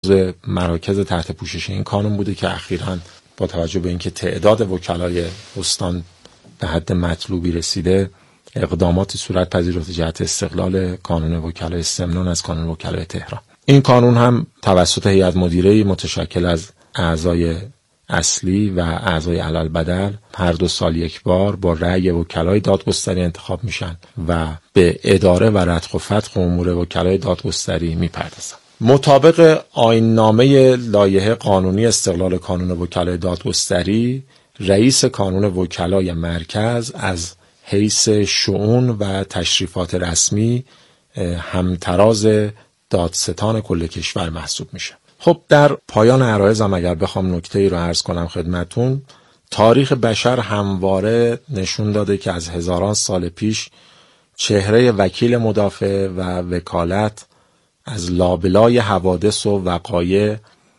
عضو مراکز تحت پوشش این کانون بوده که اخیراً با توجه به اینکه تعداد وکلای استان به حد مطلوبی رسیده، اقداماتی صورت پذیرفته جهت استقلال کانون وکلای سمنان از کانون وکلای تهران. این کانون هم توسط هیئت مدیره متشکل از اعضای اصلی و اعضای علالبدل هر 2 سال یک بار با رأی وکلای دادگستری انتخاب میشن و به اداره و ردخ و فتق امور وکلای دادگستری میپردازن. مطابق آیین‌نامه لایحه قانونی استقلال کانون وکلای دادگستری، رئیس کانون وکلای مرکز از حیث شؤون و تشریفات رسمی همتراز دادستان کل کشور محسوب میشه. خب در پایان عرایضم اگر بخوام نکته‌ای رو عرض کنم خدمتون، تاریخ بشر همواره نشون داده که از هزاران سال پیش چهره وکیل مدافع و وکالت از لابلای حوادث و وقایع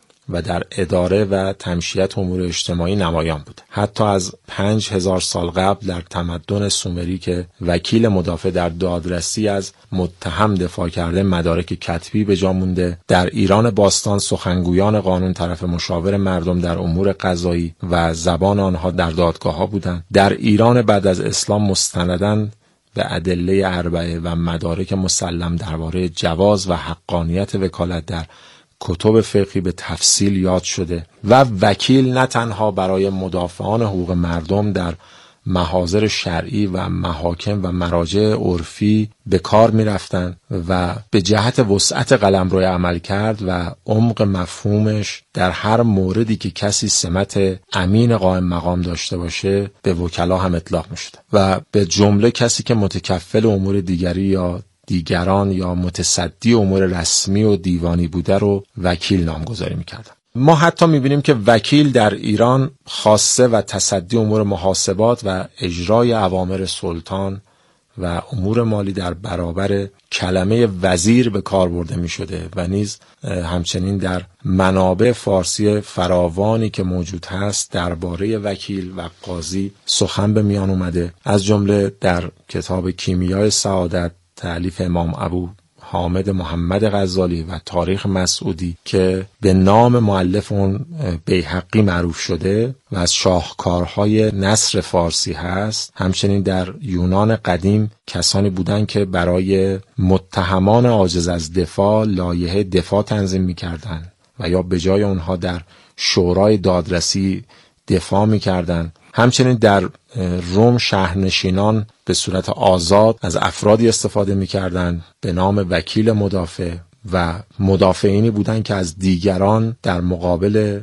و در اداره و تمشیت امور اجتماعی نمایان بود. حتی از 5000 سال قبل در تمدن سومری که وکیل مدافع در دادرسی از متهم دفاع کرده مدارک کتبی به جا مونده. در ایران باستان سخنگویان قانون طرف مشاور مردم در امور قضایی و زبان آنها در دادگاه‌ها بودند. در ایران بعد از اسلام مستنداً به ادله اربعه و مدارک مسلم درباره جواز و حقانیت وکالت در کتب فقهی به تفصیل یاد شده و وکیل نه تنها برای مدافعان حقوق مردم در محاضر شرعی و محاکم و مراجع عرفی به کار می رفتن و به جهت وسعت قلمرو عمل کرد و عمق مفهومش در هر موردی که کسی سمت امین قائم مقام داشته باشه به وکلا هم اطلاق می شده و به جمله کسی که متکفل امور دیگری یا دیگران یا متصدی امور رسمی و دیوانی بوده رو وکیل نامگذاری می‌کردن. ما حتی می‌بینیم که وکیل در ایران خاصه و تصدی امور محاسبات و اجرای اوامر سلطان و امور مالی در برابر کلمه وزیر به کار برده می‌شده و نیز همچنین در منابع فارسی فراوانی که موجود هست درباره وکیل و قاضی سخن به میان اومده. از جمله در کتاب کیمیای سعادت تألیف امام ابو حامد محمد غزالی و تاریخ مسعودی که به نام مؤلف اون بیهقی معروف شده و از شاهکارهای نثر فارسی هست. همچنین در یونان قدیم کسانی بودند که برای متهمان عاجز از دفاع لایحه دفاع تنظیم می‌کردند و یا به جای اونها در شورای دادرسی دفاع می‌کردند. همچنین در روم شهرنشینان به صورت آزاد از افرادی استفاده می‌کردند به نام وکیل مدافع و مدافعینی بودند که از دیگران در مقابل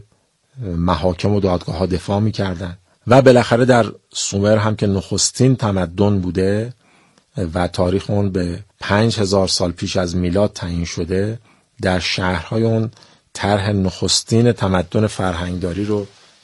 محاکم و دادگاه‌ها دفاع می‌کردند. و بالاخره در سومر هم که نخستین تمدن بوده و تاریخ اون به 5000 سال پیش از میلاد تعیین شده، در شهرهای اون طرح نخستین تمدن فرهنگداری رو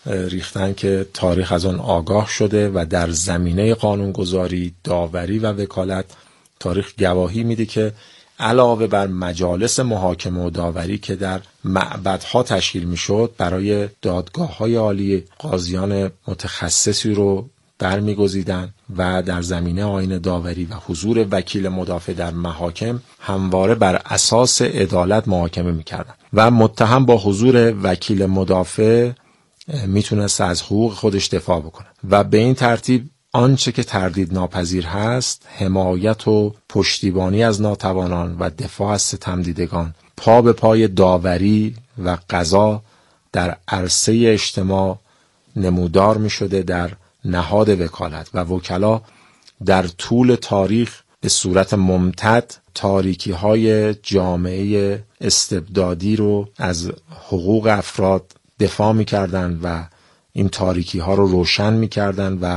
ریختن که تاریخ از آن آگاه شده و در زمینه قانونگذاری، داوری و وکالت تاریخ گواهی میده که علاوه بر مجالس محاکمه و داوری که در معبدها تشکیل میشد، برای دادگاه‌های عالی قاضیان متخصصی رو برمیگزیدن و در زمینه آیین داوری و حضور وکیل مدافع در محاکم همواره بر اساس عدالت محاکمه میکردن و متهم با حضور وکیل مدافع میتونست از حقوق خودش دفاع بکنه و به این ترتیب آنچه که تردید ناپذیر هست، حمایت و پشتیبانی از ناتوانان و دفاع از ستمدیدگان، پا به پای داوری و قضا در عرصه اجتماع نمودار می شده در نهاد وکالت و وکلا در طول تاریخ به صورت ممتد تاریکی های جامعه استبدادی رو از حقوق افراد دفاع می کردن و این تاریکی ها رو روشن می کردن و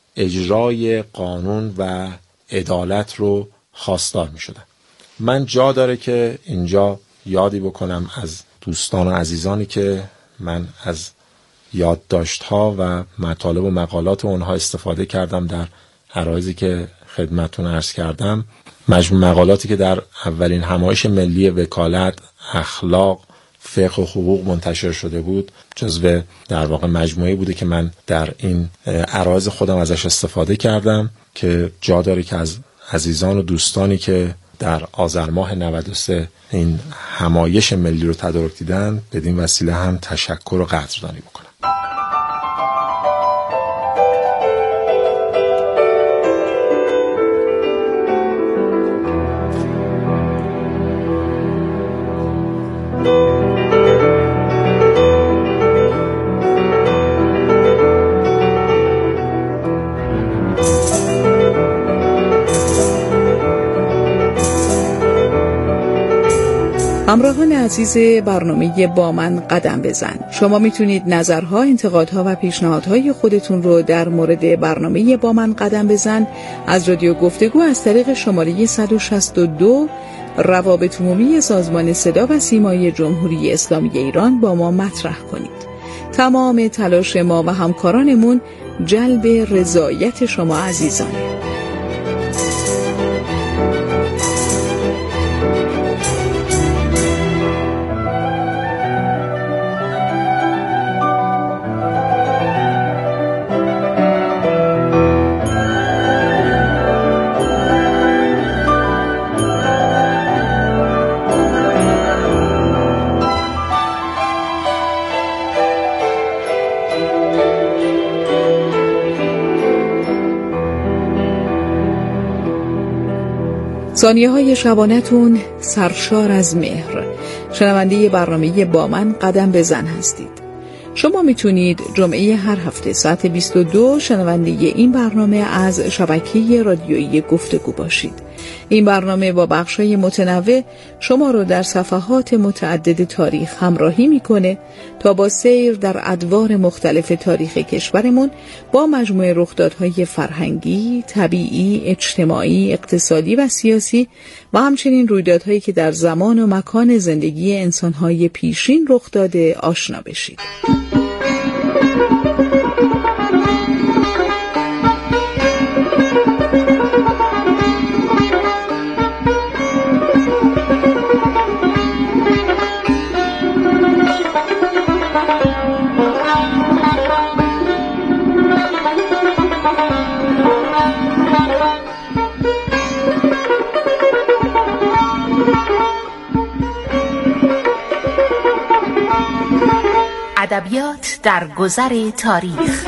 اجرای قانون و عدالت رو خواستار می شدن. من جا داره که اینجا یادی بکنم از دوستان و عزیزانی که من از یادداشت‌ها و مطالب و مقالات اونها استفاده کردم در عرایضی که خدمتتون عرض کردم. مجموع مقالاتی که در اولین همایش ملی وکالت، اخلاق، فقه و حقوق منتشر شده بود، جزو در واقع مجموعه‌ای بوده که من در این عرایض خودم ازش استفاده کردم که جا داره که از عزیزان و دوستانی که در آذر ماه 93 این همایش ملی رو تدارک دیدن، بدین وسیله هم تشکر و قدردانی بکنم. همراهان عزیز برنامه با من قدم بزن، شما میتونید نظرها، انتقادها و پیشنهادهای خودتون رو در مورد برنامه با من قدم بزن از رادیو گفتگو از طریق شماره 162 روابط عمومی سازمان صدا و سیمای جمهوری اسلامی ایران با ما مطرح کنید. تمام تلاش ما و همکارانمون جلب رضایت شما عزیزانه. ثانیه‌های شبانه‌تون سرشار از مهر. شنونده برنامه با من قدم بزن هستید. شما میتونید جمعه هر هفته ساعت 22 شنونده این برنامه از شبکه رادیویی گفتگو باشید. این برنامه با بخش‌های متنوع شما رو در صفحات متعدد تاریخ همراهی میکنه تا با سیر در ادوار مختلف تاریخ کشورمون با مجموعه رخدادهای فرهنگی، طبیعی، اجتماعی، اقتصادی و سیاسی و همچنین رویدادهایی که در زمان و مکان زندگی انسان‌های پیشین رخ داده آشنا بشید. ادبیات در گذر تاریخ.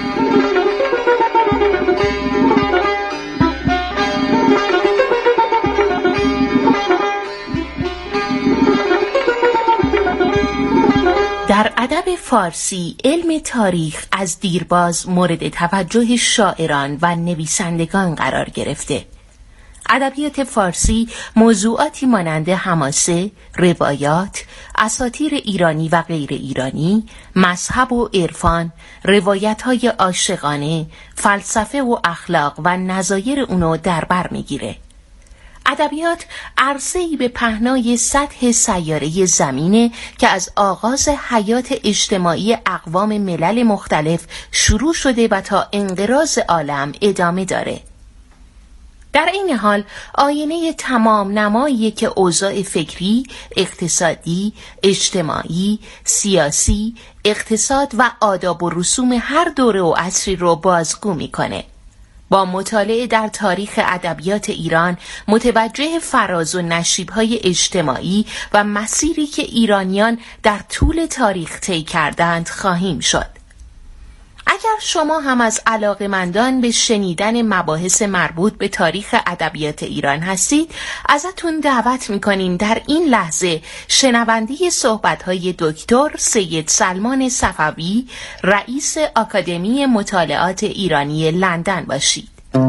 در ادب فارسی علم تاریخ از دیرباز مورد توجه شاعران و نویسندگان قرار گرفته. ادبیات فارسی موضوعاتی مانند حماسه، روایات، اساطیر ایرانی و غیر ایرانی، مذهب و عرفان، روایت‌های عاشقانه، فلسفه و اخلاق و نظایر اونو در بر میگیره. ادبیات عرصه‌ای به پهنای سطح سیاره زمینه که از آغاز حیات اجتماعی اقوام ملل مختلف شروع شده و تا انقراض عالم ادامه داره. در این حال آینه تمام نمایی که اوضاع فکری، اقتصادی، اجتماعی، سیاسی، اقتصاد و آداب و رسوم هر دوره و عصری رو بازگو میکنه. با مطالعه در تاریخ ادبیات ایران متوجه فراز و نشیب‌های اجتماعی و مسیری که ایرانیان در طول تاریخ طی کردند خواهیم شد. اگر شما هم از علاقه‌مندان به شنیدن مباحث مربوط به تاریخ ادبیات ایران هستید، ازتون دعوت می‌کنیم در این لحظه شنونده صحبت‌های دکتر سید سلمان صفوی، رئیس آکادمی مطالعات ایرانی لندن باشید.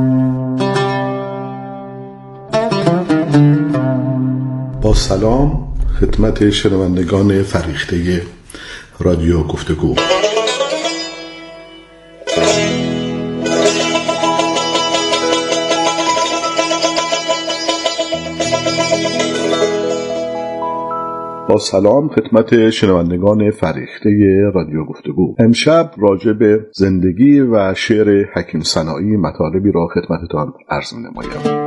با سلام خدمت شنوندگان فریخته رادیو گفتگو. با سلام خدمت شنوندگان فریخته رادیو گفتگو. امشب راجع به زندگی و شعر حکیم سنایی مطالبی را خدمتتان عرض می‌نمایم.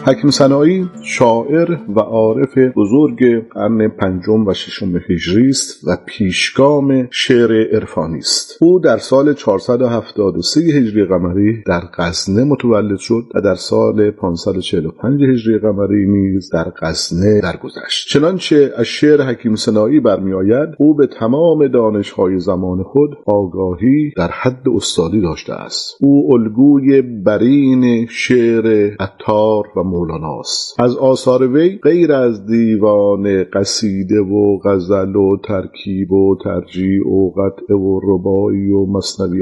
حکیم سنایی شاعر و عارف بزرگ قرن 5 و 6 هجری است و پیشگام شعر عرفانی است. او در سال 473 هجری قمری در غزنه متولد شد و در سال 545 هجری قمری نیز در غزنه درگذشت. چنانچه از شعر حکیم سنایی برمی‌آید او به تمام دانش‌های زمان خود آگاهی در حد استادی داشته است. او الگوی برین شعر عطار و مولاناست. از آثار وی غیر از دیوان قصیده و غزل و ترکیب و ترجیع و قطعه و رباعی و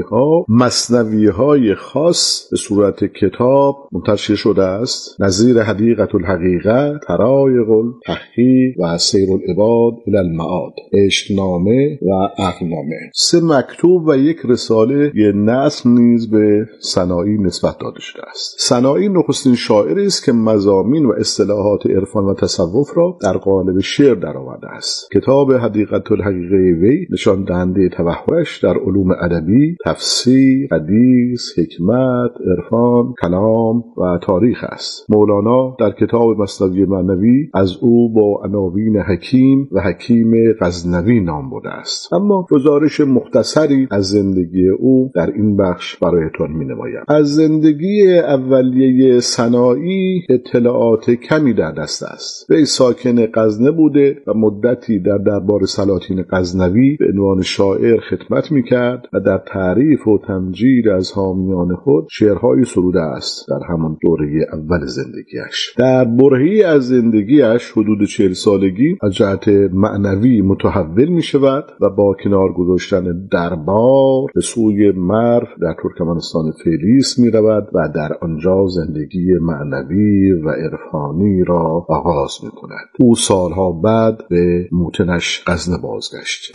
مثنوی‌های خاص به صورت کتاب منتشر شده است، نظیر حدیقة الحقیقه، طرایق التحقیق و سیر العباد الی المعاد، عشقنامه و عقلنامه. 3 مکتوب و 1 رساله نثر نیز به سنایی نسبت داده شده است. سنایی نخستین شاعری است که مضامین و اصطلاحات عرفان و تصوف را در قالب شعر درآورده است. کتاب حدیقة الحقیقه وی نشان دهنده توحش در علوم ادبی، تفسیر، حدیث، حکمت، عرفان، کلام و تاریخ است. مولانا در کتاب مثنوی معنوی از او با عناوین حکیم و حکیم غزنوی نام برده است. اما گزارش مختصری از زندگی او در این بخش برایتان می‌نمایم. از زندگی اولیه سنایی اطلاعات کمی در دست است. وی ساکن غزنه بوده و مدتی در دربار سلاطین غزنوی به عنوان شاعر خدمت می‌کرد و در تعریف و تمجید از حامیان خود شعرهایی سروده است در همان دوره اول زندگیش. در برهه‌ای از زندگیش حدود 40 سالگی از جهت معنوی متحول می‌شود و با کنار گذاشتن دربار به سوی مرو در ترکمنستان فیلیس می‌رود و در آنجا زندگی معنوی و عرفانی را آغاز می‌کند. او سالها بعد به موطنش غزنه بازگشت.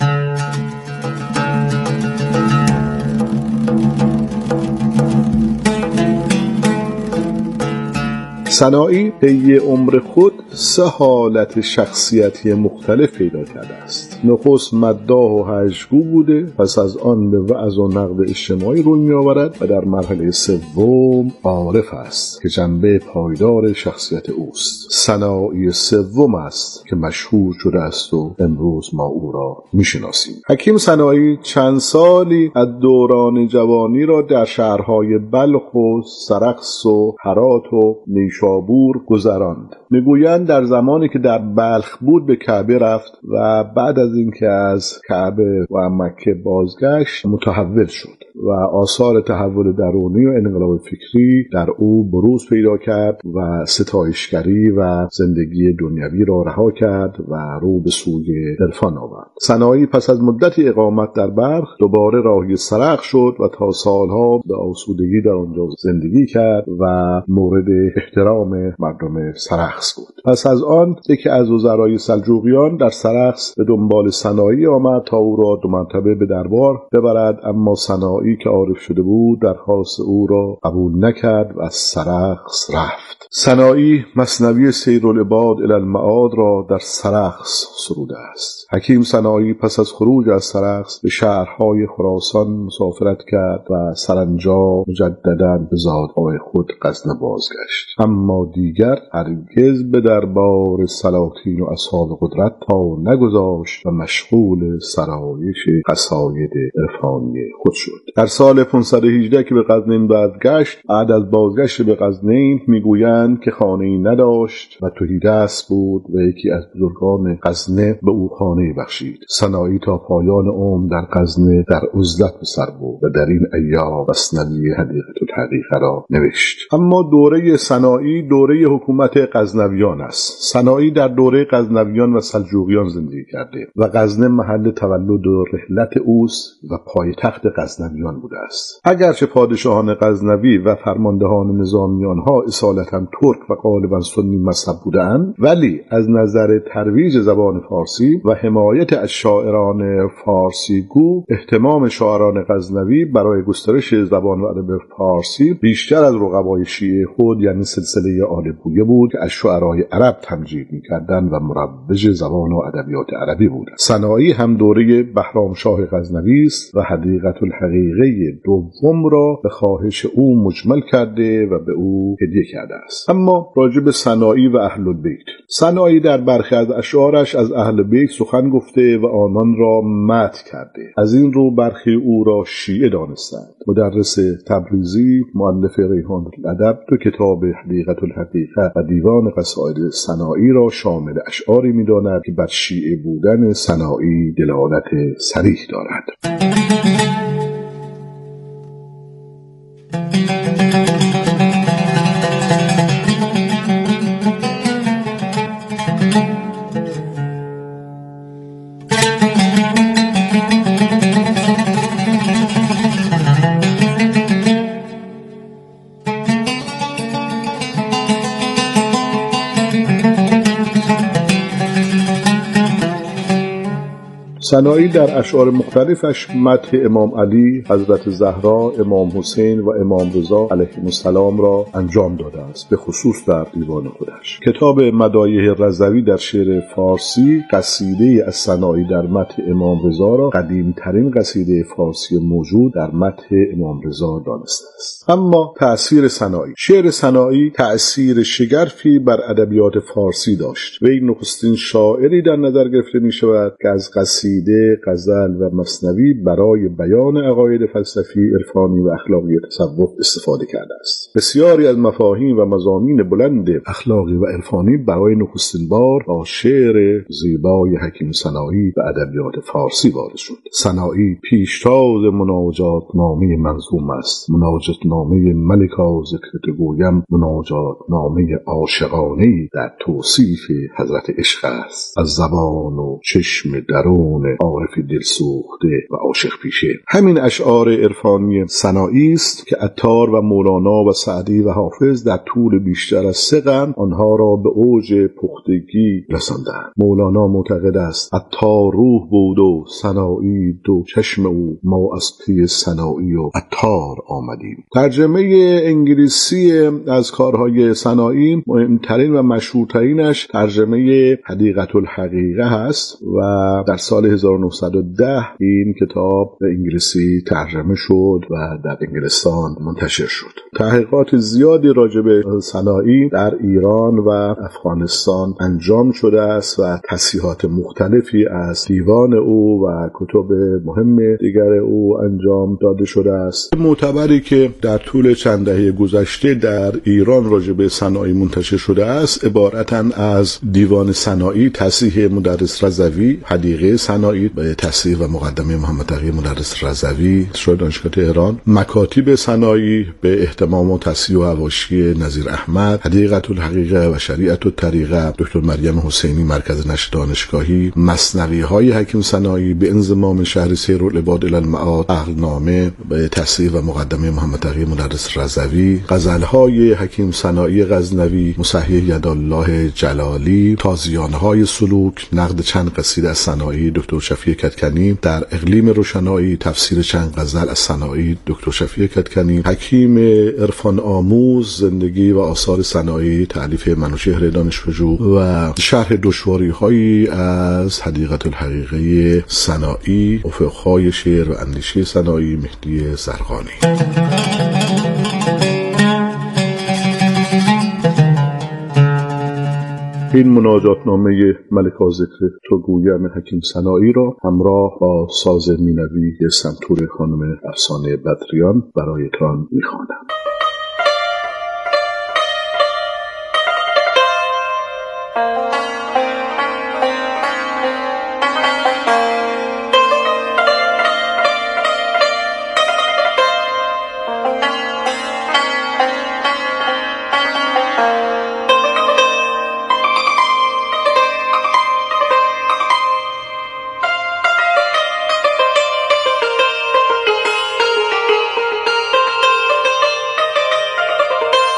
سنایی طی عمر خود 3 حالت شخصیتی مختلف پیدا کرده است. نخست مداح و هجوگو بوده، پس از آن به وعظ و نقد اجتماعی روی می آورد و در مرحله سوم عارف است که جنبه پایدار شخصیت اوست. سنایی سوم است که مشهور شده است و امروز ما او را می شناسیم. حکیم سنایی چند سالی از دوران جوانی را در شهرهای بلخ و سرخس و هرات و نیشابور گذراند. میگویند در زمانی که در بلخ بود به کعبه رفت و بعد از اینکه از کعبه و مکه بازگشت متحول شد و آثار تحول درونی و انقلاب فکری در او بروز پیدا کرد و ستایشگری و زندگی دنیوی را رها کرد و رو به سوی عرفان آورد. سنایی پس از مدتی اقامت در بلخ دوباره راهی سرخ شد و تا سالها به آسودگی در آنجا زندگی کرد و مورد احترام مردم سرخس بود. پس از آن یکی از وزرای سلجوقیان در سرخس به دنبال سنایی آمد تا او را 2 مرتبه به دربار ببرد، اما سنایی که عارف شده بود درخواست او را قبول نکرد و از سرخس رفت. سنایی مثنوی سیر العباد الی المعاد را در سرخس سروده است. حکیم سنایی پس از خروج از سرخس به شهرهای خراسان مسافرت کرد و سرانجام مجدداً به زادگاه خود غزنه بازگشت، اما دیگر هرگز به دربار سلاطین و اصحاب قدرت پا نگذاشت و مشغول سرایش قصاید عرفانی خود شد. در سال 518 که به غزنین برگشت، بعد از بازگشت به غزنین میگویند که خانه‌ای نداشت و تهیدست بود و یکی از بزرگان غزنه به او خانه بخشید. سنایی تا پایان عمر در غزنه در عزلت به سر برد و در این ایام مثنوی حدیقة الحقیقه را نوشت. اما دوره سنایی دوره حکومت غزنویان است. سنایی در دوره غزنویان و سلجوقیان زندگی کرده و غزنه محل تولد و رحلت اوست و پایتخت غزنویان بوده است. اگرچه پادشاهان غزنوی و فرماندهان نظامیان ها اصالتا ترک و غالبا سنی مذهب بودند، ولی از نظر ترویج زبان فارسی و حمایت از شاعران فارسی گو اهتمام شاعران غزنوی برای گسترش زبان و ادب فارسی بیشتر از رقبای شیعه خود یعنی سلسله آل بویه بود که از شعرای عرب تمجید می‌کردند و مروج زبان و ادبیات عربی بودند. سنایی هم دوره بهرامشاه غزنوی است و حدیقة الحقیقه دوم را به خواهش او مجمل کرده و به او هدیه کرده است. اما راجع به سنایی و اهل البیت، سنایی در برخی از اشعارش از اهل بیت سخن گفته و آنان را مدح کرده. از این رو برخی او را شیعه دانستند. مدرس تبریزی مؤلف ریحان الادب دو کتاب حدیقة الحقیقه و دیوان قصاید سنایی را شامل اشعاری می‌داند که بر شیعه بودن سنایی دلالت صریح دارد. سنایی در اشعار مختلفش مدح امام علی، حضرت زهرا، امام حسین و امام رضا علیهم السلام را انجام داده است، به خصوص در دیوان خودش. کتاب مدایح رضوی در شعر فارسی قصیده از سنایی در مدح امام رضا را قدیمترین قصیده فارسی موجود در مدح امام رضا دانسته است. اما تأثیر سنایی، شعر سنایی تأثیر شگرفی بر ادبیات فارسی داشت. وی نخستین شاعری در نظر گرفته می شود که از قصیده، غزل و مثنوی برای بیان عقاید فلسفی، عرفانی و اخلاقی تصوف استفاده کرده است. بسیاری از مفاهیم و مضامین بلند اخلاقی و عرفانی برای نخستین بار با شعر زیبای حکیم سنایی و ادبیات فارسی وارد شد. سنایی پیشتاز مناجات نامه منظوم است. مناجات نامه ملکا ذکرت گویم مناجات نامه عاشقانه‌ای در توصیف حضرت عشق است. از زبان و چشم درون عارف دلسوخته و عاشق پیشه. همین اشعار عرفانی سنایی است که عطار و مولانا و سعدی و حافظ در طول بیشتر از 3 قرن آنها را به اوج پختگی رساندند. مولانا معتقد است عطار روح بود و سنایی دو چشم او، ما از پی سنایی و عطار آمدیم. ترجمه انگلیسی از کارهای سنایی مهمترین و مشهورترینش ترجمه حدیقة الحقیقه هست و در سال 1910 این کتاب به انگلیسی ترجمه شد و در انگلستان منتشر شد. تحقیقات زیادی راجع به سنایی در ایران و افغانستان انجام شده است و تصحیحات مختلفی از دیوان او و کتب مهم دیگر او انجام داده شده است. معتبری که در طول چند دهه گذشته در ایران راجع به سنایی منتشر شده است عبارتاً از دیوان سنایی، تصحیح مدرس رضوی، حدیقه سنایی به تصحیح و مقدمه محمد تقی مدرس رضوی شد دانشگاه تهران، مکاتیب سنایی به اهتمام و تصحیح و حواشی نظیر احمد، حدیقة الحقیقه و شریعت الطریقه دکتر مریم حسینی مرکز نشر دانشگاهی، مثنوی های حکیم سنایی به انضمام شهر سیر العباد الی المعاد، عقلنامه به تصحیح و مقدمه محمد تقی مدرس رضوی، غزل های حکیم سنایی غزنوی، مصحح یدالله جلالی، تازیانه های سلوک، نقد چند قصیده از سنایی دکتر شفیع کدکنی، در اقلیم روشنایی تفسیر چند غزل از سنایی دکتر شفیع کدکنی، حکیم عرفان آموز زندگی و آثار سنایی تألیف منوچهر دانشپژوه و شرح دشواری هایی از حدیقة الحقیقه سنایی، افقهای شعر و اندیشه سنایی مهدی زرقانی. این مناجات نامه ملکا ذکر تو گویم حکیم سنایی را همراه با ساز مینوی سنتور خانم افسانه بدریان برایتان می‌خوانم.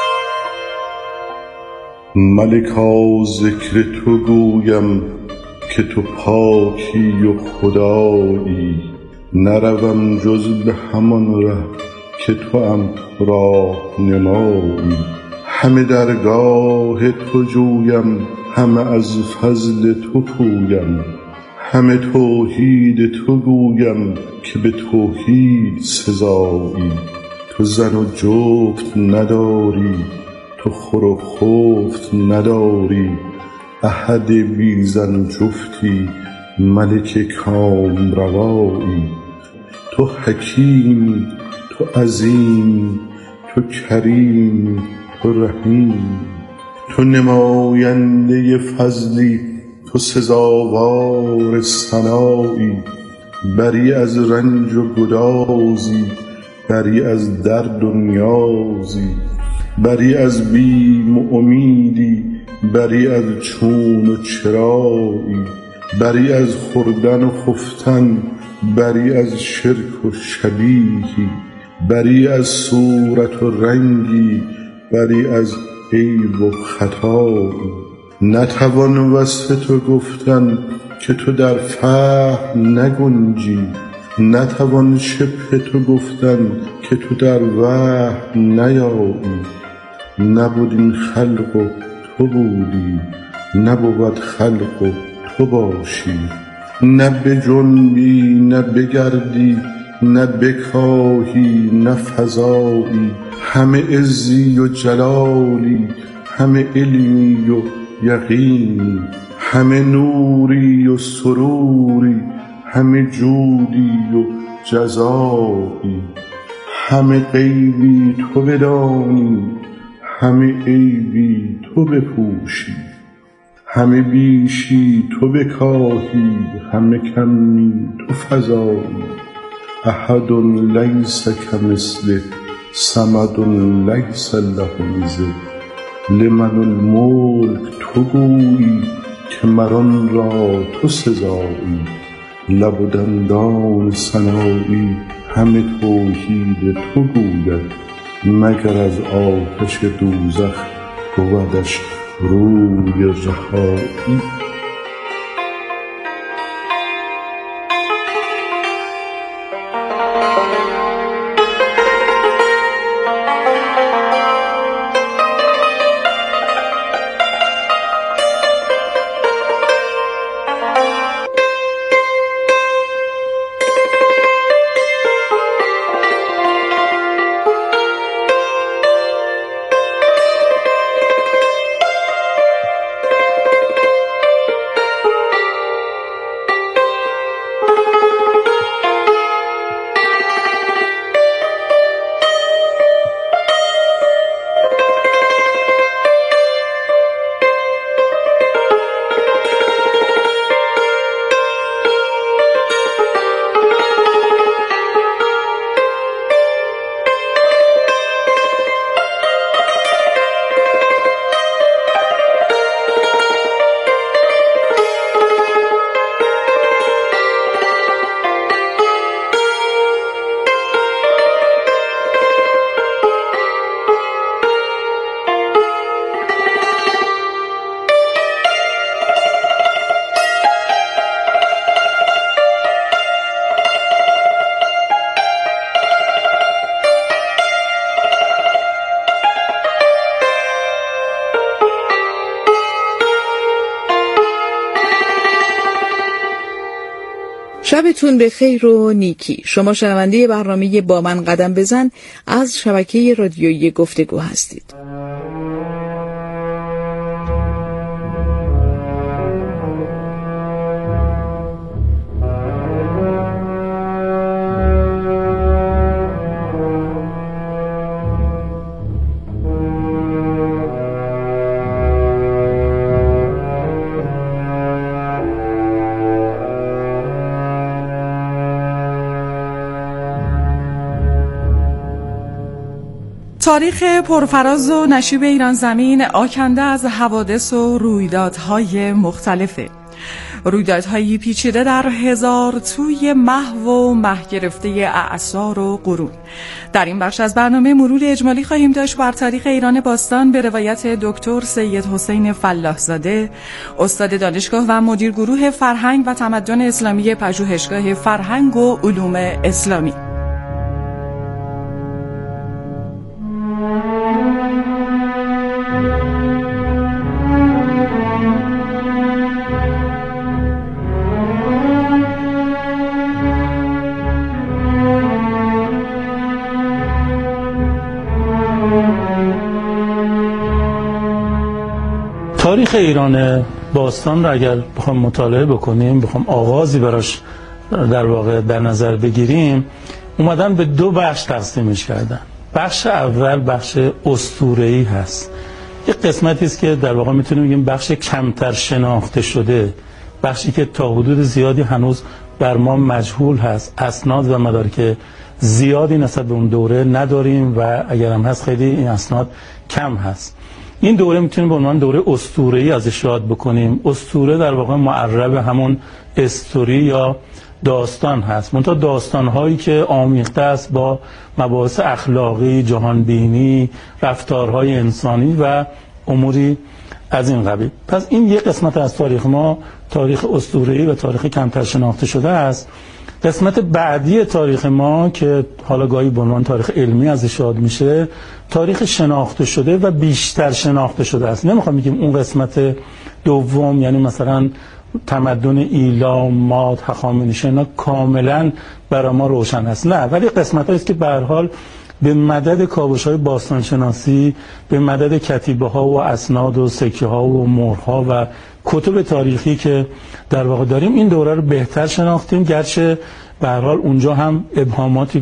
ملکا ذکر تو گویم که تو پاکی و خدایی. نروم جز به همان ره که تو هم راه نمایی. همه درگاه تو جویم، همه از فضل تو پویم. همه توحید تو گویم که به توحید سزایی. تو زن و جفت نداری، تو خور و خفت نداری. احد بی زن و جفتی، ملک کام روایی. تو حکیمی، تو عظیمی، تو کریمی، تو رحیم. تو نماینده فضلی، تو سزاوار ثنایی. بری از رنج و گدازی، بری از درد و نیازی. بری از بیم و امیدی، بری از چون و چرایی. بری از خوردن و خفتن، بری از شرک و شبیهی. بری از صورت و رنگی، بری از عیب و خطایی. نتوان وصف تو گفتن که تو در فهم نگنجی. نتوان شبه تو گفتن که تو در وهم نیایی. نبود این خلق و تو بودی، نبود خلق و تو باشی. نه بجنبی نه بگردی، نه بکاهی نه فزایی. همه عزی و جلالی، همه علمی و یقینی. همه نوری و سروری، همه جودی و جزایی. همه غیبی تو بدانی، همه عیبی تو بپوشی. همه بیشی تو بکاهی، همه کمی تو فزایی. احد لیس کمثله، صمد لیس له مثل. لمن الملک تو گویی که مران را تو سزایی. لب و دندان سنایی، همه توحید تو گوید. مگر از آتش دوزخ بودش روی رهایی. شبتون به خیر و نیکی. شما شنونده برنامه با من قدم بزن از شبکه رادیویی گفتگو هستید. تاریخ پرفراز و نشیب ایران زمین آکنده از حوادث و رویدادهای مختلفه. رویدادهایی پیچیده در هزار توی محو و مه گرفته اعصار و قرون. در این بخش از برنامه مرور اجمالی خواهیم داشت بر تاریخ ایران باستان به روایت دکتر سید حسین فلاح زاده، استاد دانشگاه و مدیر گروه فرهنگ و تمدن اسلامی پژوهشگاه فرهنگ و علوم اسلامی. تاریخ ایران باستان را اگر بخوام مطالعه بکنیم، بخوام آغازی براش در واقع در نظر بگیریم، اومدن به دو بخش تقسیمش کردن. بخش اول بخش اسطوره‌ای هست. یک قسمتی است که در واقع میتونیم بگیم بخش کمتر شناخته شده، بخشی که تا حدود زیادی هنوز بر ما مجهول هست. اسناد و مدارک زیادی نسبت به اون دوره نداریم و اگر هم هست خیلی این اسناد کم هست. این دوره میتونیم به عنوان دوره اسطوره‌ای ازش یاد بکنیم. اسطوره در واقع معرب همون استوری یا داستان هست، منتها داستان‌هایی که آمیخته است با مباحث اخلاقی، جهانبینی، رفتارهای انسانی و اموری از این قبیل. پس این یک قسمت از تاریخ ما، تاریخ اسطوره‌ای و تاریخ کمتر شناخته شده است. قسمت بعدی تاریخ ما که حالا گاهی به عنوان تاریخ علمی ازش یاد میشه، تاریخ شناخته شده و بیشتر شناخته شده است. نمیخوام بگیم اون قسمت دوم، یعنی مثلا تمدن ایلام، ماد، هخامنشی، اینا کاملا برای ما روشن است، نه، ولی قسمت هایی است که به هر حال به مدد کاوش‌های باستانشناسی، به مدد کتیبه‌ها و اسناد و سکه‌ها و مهرها و کتب تاریخی که در واقع داریم این دوره رو بهتر شناختیم، گرچه به هر حال اونجا هم ابهاماتی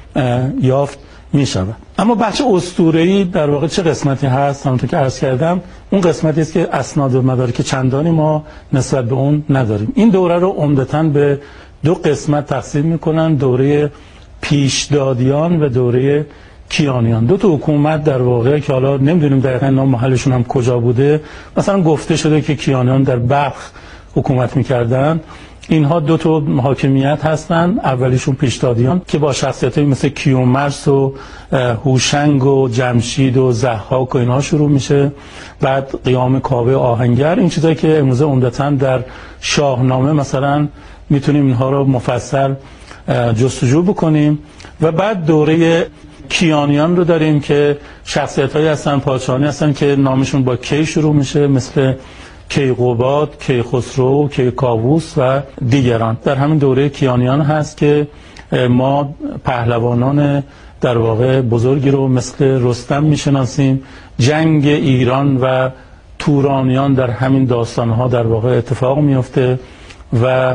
یافت می‌شود. اما بخش اسطوره‌ای در واقع چه قسمتی هست؟ همونطور که عرض کردم اون قسمتی است که اسناد و مدارک چندانی ما نسبت به اون نداریم. این دوره رو عمدتاً به دو قسمت تقسیم می‌کنن، دوره پیشدادیان و دوره کیانیان. دو تا حکومت در واقع که حالا نمیدونیم دقیقاً نام محلشون هم کجا بوده، مثلا گفته شده که کیانیان در بلخ حکومت می‌کردن. اینها دو تا حاکمیت هستن. اولیشون پیشدادیان که با شخصیتایی مثل کیومرث و هوشنگ و جمشید و ضحاک و اینها شروع میشه. بعد قیام کاوه آهنگر، این چیزایی که امروزه عمدتاً در شاهنامه مثلا میتونیم اینها رو مفصل جستجو بکنیم. و بعد دوره کیانیان رو داریم که شخصیتایی هستن، پادشاهانی هستن که نامشون با کی شروع میشه، مثل کیقوباد، کیخسرو، کیکاووس و دیگران. در همین دوره کیانیان هست که ما پهلوانان در واقع بزرگی رو مثل رستم میشناسیم. جنگ ایران و تورانیان در همین داستانها در واقع اتفاق میفته و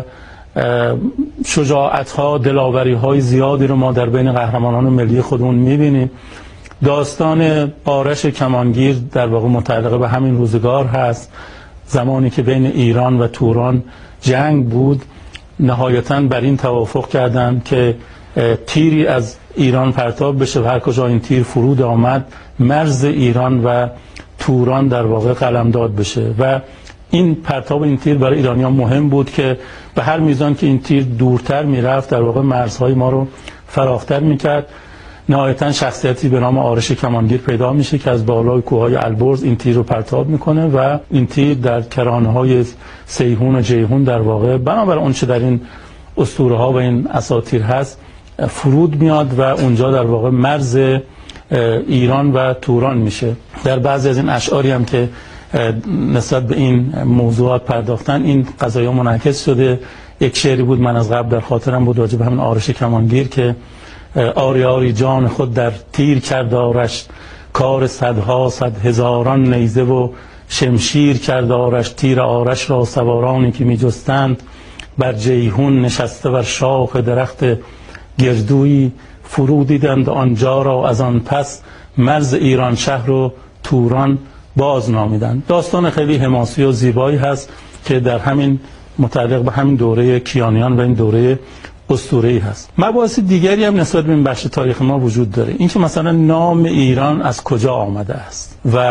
شجاعت‌ها، دلاوری‌های زیادی رو ما در بین قهرمانان ملی خودمون می‌بینیم. داستان آرش کمانگیر در واقع متعلق به همین روزگار هست، زمانی که بین ایران و توران جنگ بود. نهایتاً بر این توافق کردند که تیری از ایران پرتاب بشه و هر کجا این تیر فرود آمد مرز ایران و توران در واقع قلمداد بشه. و این پرتاب این تیر برای ایرانیان مهم بود که به هر میزان که این تیر دورتر میرفت در واقع مرزهای ما رو فراختر میکرد. نهایتاً شخصیتی به نام آرش کمانگیر پیدا میشه که از بالای کوههای البرز این تیر رو پرتاب میکنه و این تیر در کرانه‌های سیحون و جیحون در واقع بنابر اون چه در این اسطوره ها و این اساطیر هست فرود میاد و اونجا در واقع مرز ایران و توران میشه. در بعضی از این اشعاری هم که نسبت به این موضوعات پرداختن این قضایا منعکس شده. یک شعری بود من از قبل در خاطرم بود راجع به همین آرش کمانگیر که آری آری جان خود در تیر کرد آرش، کار صدها صد هزاران نیزه و شمشیر کرد آرش. تیر آرش را سوارانی که می جستند بر جیحون نشسته بر شاخ درخت گردویی فرو دیدند آنجا را، از آن پس مرز ایران شهر و توران باز نامیدند. داستان خیلی حماسی و زیبایی هست که در همین متعلق به همین دوره کیانیان و این دوره اسطوره‌ای هست. مباحث دیگری هم نسبت به این بخش تاریخ ما وجود داره. این که مثلا نام ایران از کجا آمده است و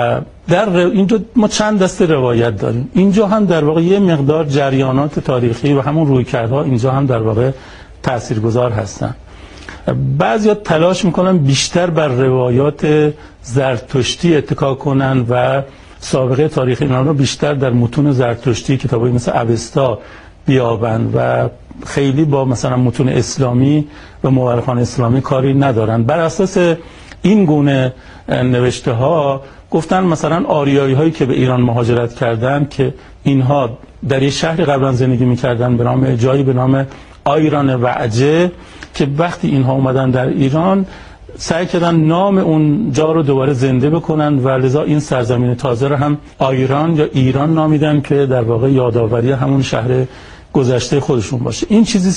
اینجا ما چند دسته روایت داریم. اینجا هم در واقع یه مقدار جریانات تاریخی و همون رویکردها اینجا هم در واقع تاثیرگذار هستن. بعضیا تلاش میکنن بیشتر بر روایات زرتشتی اتکا کنن و سابقه تاریخی اینا رو بیشتر در متون زرتشتی، کتابایی مثل اوستا بیابند و خیلی با مثلا متون اسلامی و مورخان اسلامی کاری ندارن. بر اساس این گونه نوشته ها گفتن مثلا آریایی هایی که به ایران مهاجرت کردن که اینها در یه شهری قبلا زندگی میکردن به نام جایی به نام آیران وعجه، که وقتی اینها اومدن در ایران سعی کردن نام اون جا رو دوباره زنده بکنن و لذا این سرزمین تازه رو هم آیران یا ایران نامیدن که در واقع یادآوری همون شهر گذشته خودشون باشه. این چیزی